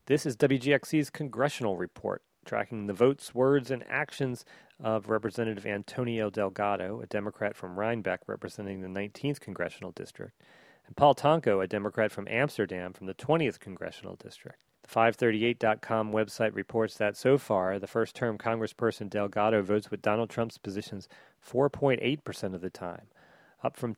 This is WGXC's Congressional Report, tracking the votes, words, and actions of Representative Antonio Delgado, a Democrat from Rhinebeck representing the 19th Congressional District, and Paul Tonko, a Democrat from Amsterdam from the 20th Congressional District. The 538.com website reports that so far, the first-term Congressperson Delgado votes with Donald Trump's positions 4.8% of the time, up from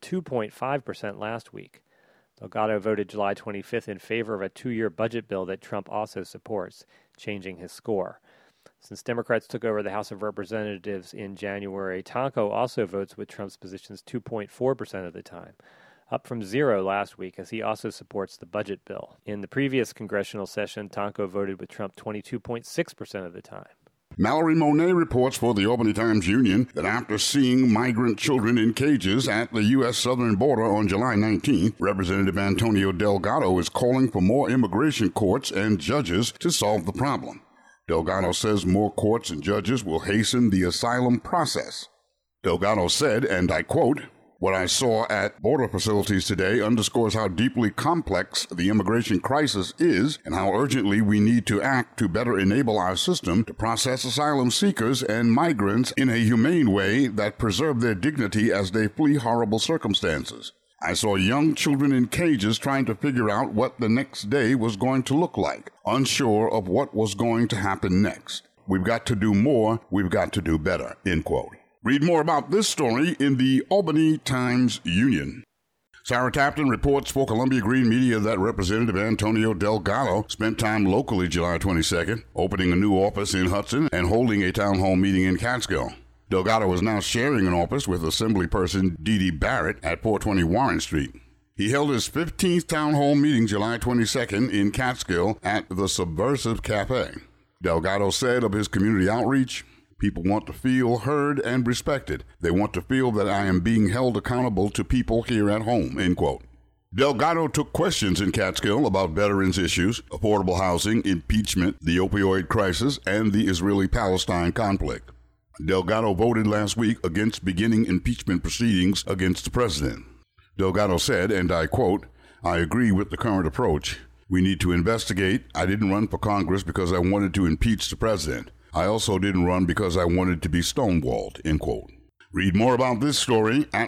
2.5% last week. Delgado voted July 25th in favor of a 2-year budget bill that Trump also supports, changing his score. Since Democrats took over the House of Representatives in January, Tonko also votes with Trump's positions 2.4% of the time, up from 0 last week as he also supports the budget bill. In the previous congressional session, Tonko voted with Trump 22.6% of the time. Mallory Monet reports for the Albany Times-Union that after seeing migrant children in cages at the U.S. southern border on July 19th, Representative Antonio Delgado is calling for more immigration courts and judges to solve the problem. Delgado says more courts and judges will hasten the asylum process. Delgado said, and I quote, "What I saw at border facilities today underscores how deeply complex the immigration crisis is and how urgently we need to act to better enable our system to process asylum seekers and migrants in a humane way that preserve their dignity as they flee horrible circumstances. I saw young children in cages trying to figure out what the next day was going to look like, unsure of what was going to happen next. We've got to do more. We've got to do better," end quote. Read more about this story in the Albany Times-Union. Sarah Tapton reports for Columbia Green Media that Representative Antonio Delgado spent time locally July 22nd, opening a new office in Hudson and holding a town hall meeting in Catskill. Delgado is now sharing an office with Assemblyperson Dee Barrett at 420 Warren Street. He held his 15th town hall meeting July 22nd in Catskill at the Subversive Cafe. Delgado said of his community outreach, "People want to feel heard and respected. They want to feel that I am being held accountable to people here at home," end quote. Delgado took questions in Catskill about veterans' issues, affordable housing, impeachment, the opioid crisis, and the Israeli-Palestine conflict. Delgado voted last week against beginning impeachment proceedings against the president. Delgado said, and I quote, "I agree with the current approach. We need to investigate. I didn't run for Congress because I wanted to impeach the president. I also didn't run because I wanted to be stonewalled," end quote. Read more about this story at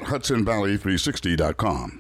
HudsonValley360.com.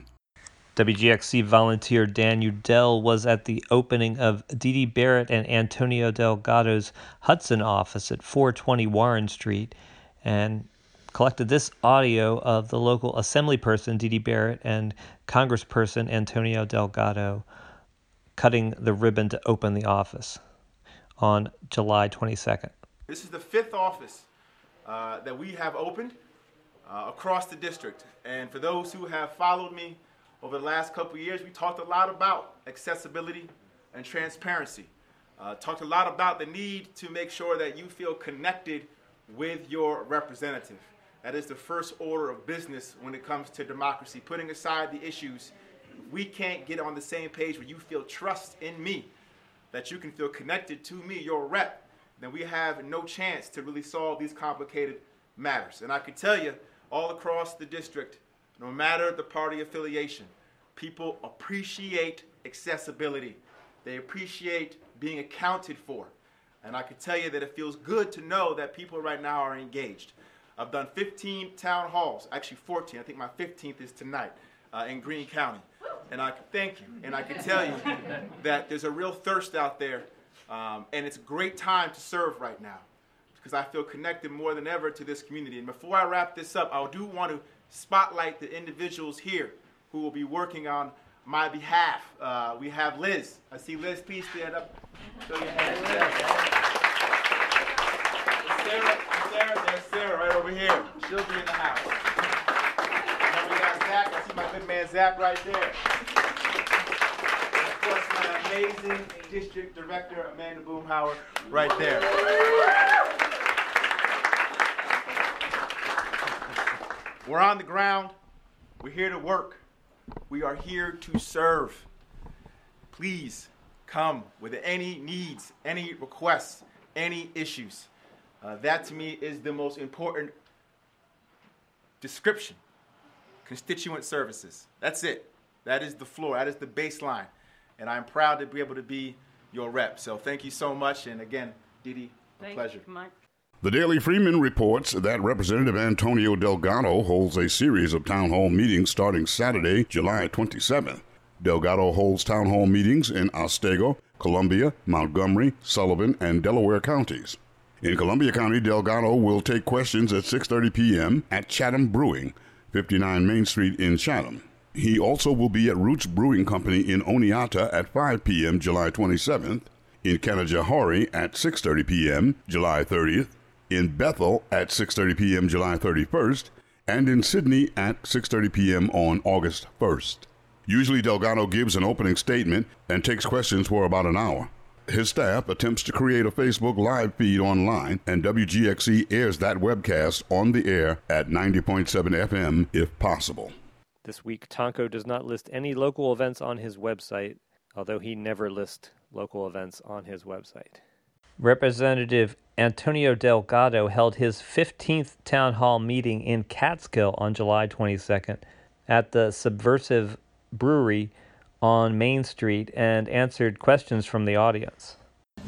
WGXC volunteer Dan Udell was at the opening of Dee Barrett and Antonio Delgado's Hudson office at 420 Warren Street and collected this audio of the local assemblyperson Dee Barrett and Congressperson Antonio Delgado cutting the ribbon to open the office on July 22nd. This is the 5th office that we have opened across the district. And for those who have followed me over the last couple of years, we talked a lot about accessibility and transparency. Talked a lot about the need to make sure that you feel connected with your representative. That is the first order of business when it comes to democracy. Putting aside the issues, we can't get on the same page where you feel trust in me, that you can feel connected to me, your rep, then we have no chance to really solve these complicated matters. And I can tell you, all across the district, no matter the party affiliation, people appreciate accessibility. They appreciate being accounted for. And I can tell you that it feels good to know that people right now are engaged. I've done 15 town halls, actually 14. I think my 15th is tonight in Greene County. And I thank you. And I can tell you that there's a real thirst out there. And it's a great time to serve right now because I feel connected more than ever to this community. And before I wrap this up, I do want to spotlight the individuals here who will be working on my behalf. We have Liz. I see Liz. Please stand up. Show your hand. There's Sarah right over here. She'll be in the house. And then we got Zach. I see my good man Zach right there. Of course, my amazing district director, Amanda Boomhauer, right there. We're on the ground. We're here to work. We are here to serve. Please come with any needs, any requests, any issues. That to me is the most important description. Constituent services. That's it. That is the floor. That is the baseline. And I'm proud to be able to be your rep. So thank you so much. And again, Didi, a pleasure. Mike. The Daily Freeman reports that Representative Antonio Delgado holds a series of town hall meetings starting Saturday, July 27th. Delgado holds town hall meetings in Otsego, Columbia, Montgomery, Sullivan, and Delaware counties. In Columbia County, Delgado will take questions at 6:30 p.m. at Chatham Brewing, 59 Main Street in Chatham. He also will be at Roots Brewing Company in Oneonta at 5 p.m. July 27th, in Canajoharie at 6:30 p.m. July 30th, in Bethel at 6:30 p.m. July 31st, and in Sydney at 6:30 p.m. on August 1st. Usually Delgado gives an opening statement and takes questions for about an hour. His staff attempts to create a Facebook live feed online, and WGXC airs that webcast on the air at 90.7 FM if possible. This week, Tonko does not list any local events on his website, although he never lists local events on his website. Representative Antonio Delgado held his 15th town hall meeting in Catskill on July 22nd at the Subversive Brewery on Main Street and answered questions from the audience.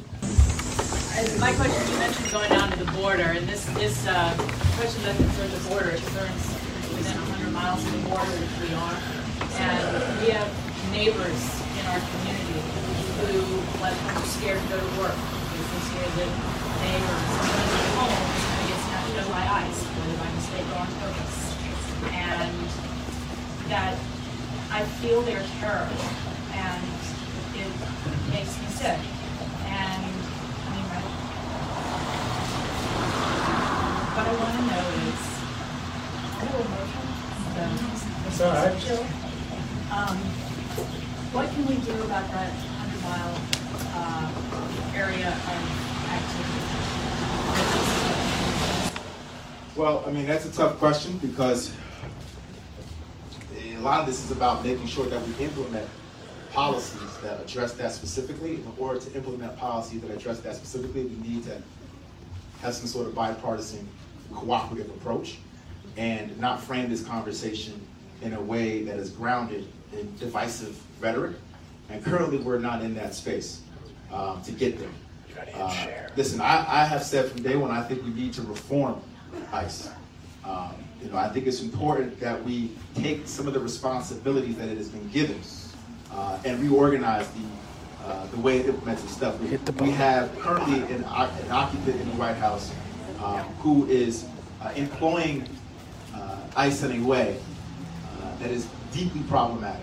My question, you mentioned going down to the border, and this question doesn't concern the border, it concerns within 100 miles of the border, which we are. And we have neighbors in our community who are scared to go to work because they're scared that neighbors are home and get snatched up by ICE, whether by mistake or on purpose. And that I feel their terror, and it makes me sick. And I mean, what I want to know is, It's all right. what can we do about that 100-mile area of activity? Well, I mean, that's a tough question because a lot of this is about making sure that we implement policies that address that specifically. In order to implement policies that address that specifically, we need to have some sort of bipartisan, cooperative approach and not frame this conversation in a way that is grounded in divisive rhetoric. And currently, we're not in that space to get there. Listen, I have said from day one, I think we need to reform ICE. I think it's important that we take some of the responsibilities that it has been given and reorganize the way it implements the stuff. We have currently an occupant in the White House who is employing ICE in a way that is deeply problematic.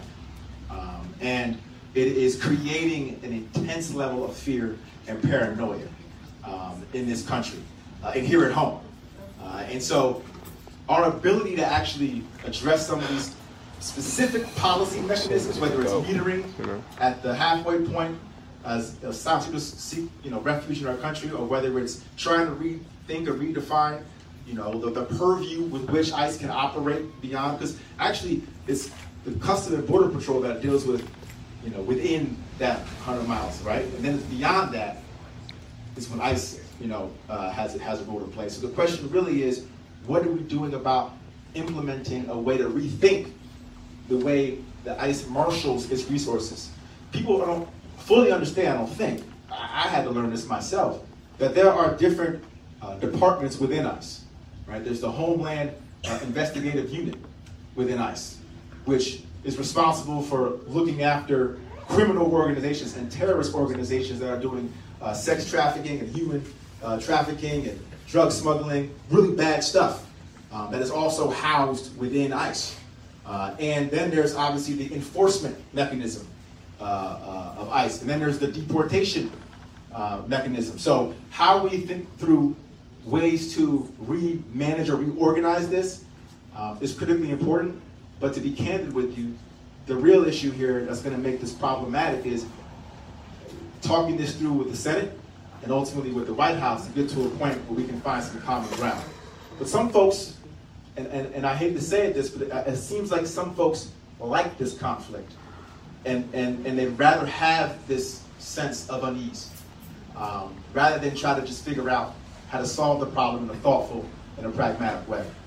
And it is creating an intense level of fear and paranoia in this country and here at home. And so our ability to actually address some of these specific policy mechanisms, whether it's metering at the halfway point as asylum seekers seek refuge in our country, or whether it's trying to rethink or redefine the purview with which ICE can operate beyond, because actually it's the Customs and Border Patrol that deals with within that 100 miles, right? And then it's beyond that is when ICE has a role to play. So the question really is, what are we doing about implementing a way to rethink the way that ICE marshals its resources? People don't fully understand, I don't think, I had to learn this myself, that there are different departments within ICE, right? There's the Homeland Investigative Unit within ICE, which is responsible for looking after criminal organizations and terrorist organizations that are doing sex trafficking and human trafficking and drug smuggling, really bad stuff that is also housed within ICE. And then there's obviously the enforcement mechanism of ICE. And then there's the deportation mechanism. So how we think through ways to manage or reorganize this is critically important. But to be candid with you, the real issue here that's going to make this problematic is talking this through with the Senate and ultimately with the White House to get to a point where we can find some common ground. But some folks, and I hate to say this, but it seems like some folks like this conflict, and they'd rather have this sense of unease, rather than try to just figure out how to solve the problem in a thoughtful and a pragmatic way.